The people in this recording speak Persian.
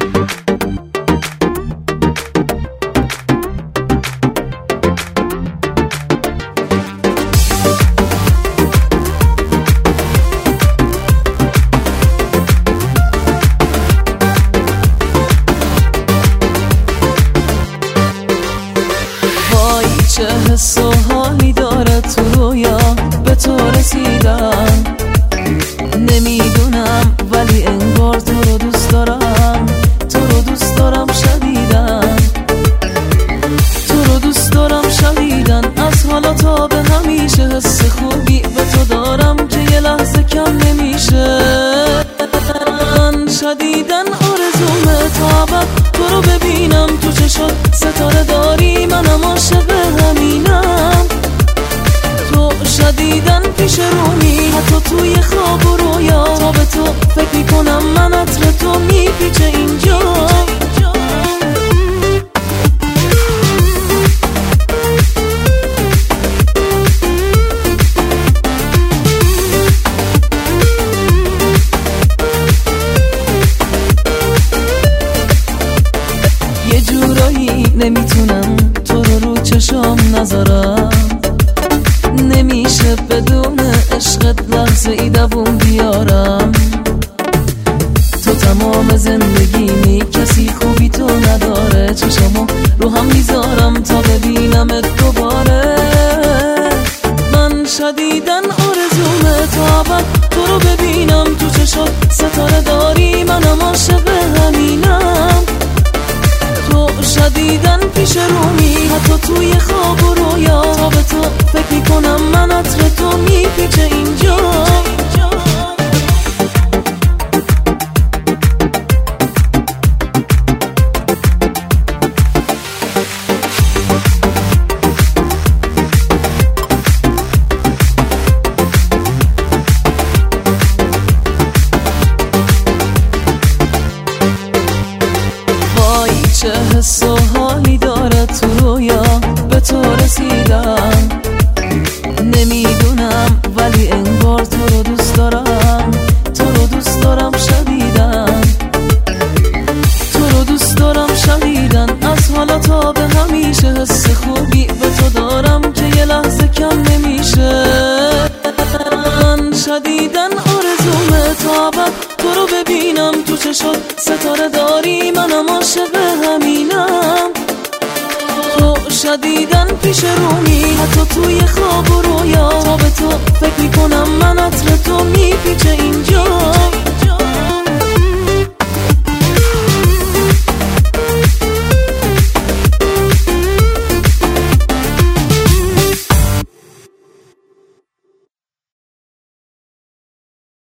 چه حس و حالی داره تو رویا به تو رسیدم، نمیدونم ولی انگار تو رو دوست دارم، تو رو دوست دارم شدیدن، تو رو دوست دارم شدیدن. از حالا تا به همیشه حس خوبی به تو دارم که یه لحظه کم نمیشه. من شدیدن آرزومه تا ابد تو رو ببینم تو چشات ستاره داری، منم عاشق همینم. تو شدیدن پیش رومی حتی توی خواب و رویا، تا به تو فکر میکنم من عطر تو میپیچه اینجا. یه جورایی نمیتونم تو رو چشام نذارم، نمیشه بدون عشقت لحظه ای دووم بیارم. تو تمام زندگیمی کسی خوبی تو نداره، چشامو رو هم میذارم تا ببینمت دوباره. من شدیدن آرزومه تا ابد تو رو ببینم تو چشات ستاره داری، منم عاشق همینم. تو شدیدن پیش رومی حتی توی خواب و رویا، تا به تو فکر میکنم من عطر تو میپیچه اینجا. چه حس و حالی داره تو رویا به تو رسیدم، نمیدونم ولی انگار تو رو دوست دارم، تو رو دوست دارم شدیدن، تو رو دوست دارم شدیدن. از حالا تا به همیشه حس خوبی به تو دارم که یه لحظه کم نمیشه. من شدیدن آرزومه تا ابد تو رو ببینم تو چشات ستاره داری، منم عاشق همینم. تو شدیدن پیش رومی حتی توی خواب و رویا، تا به تو فکر میکنم من عطر تو میپیچه اینجا.